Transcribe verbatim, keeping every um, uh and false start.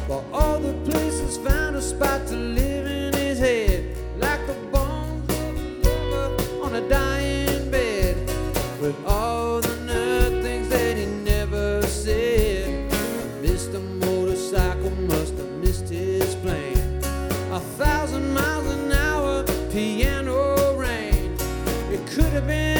For all the places found a spot to live in his head, like the bones of a lover on a dying bed, with all the nerd things that he never said. Mister Motorcycle must have missed his plane. A thousand miles an hour, piano rain. It could have been